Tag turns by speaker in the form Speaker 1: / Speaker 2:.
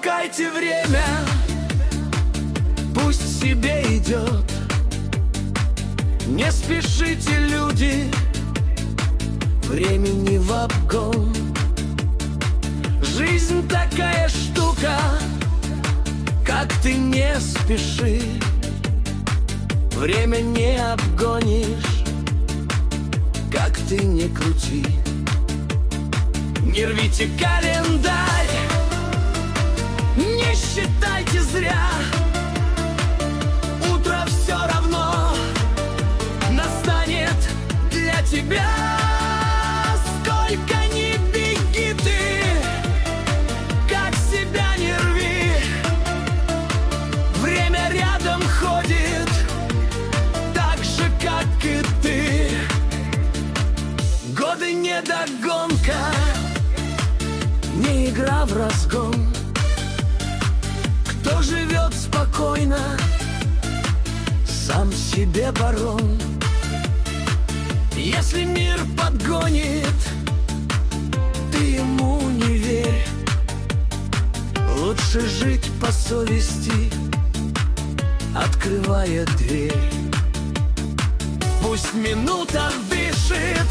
Speaker 1: Пускайте время, пусть себе идет. Не спешите, люди, времени в обгон. Жизнь такая штука, как ты не спеши, время не обгонишь, как ты не крути. Не рвите календарь, не считайте зря. Утро все равно настанет для тебя. Сколько ни беги ты, как себя не рви, время рядом ходит, так же, как и ты. Годы не догонка, не игра в разгон. Кто живет спокойно, сам себе барон. Если мир подгонит, ты ему не верь. Лучше жить по совести, открывая дверь. Пусть минута дышит,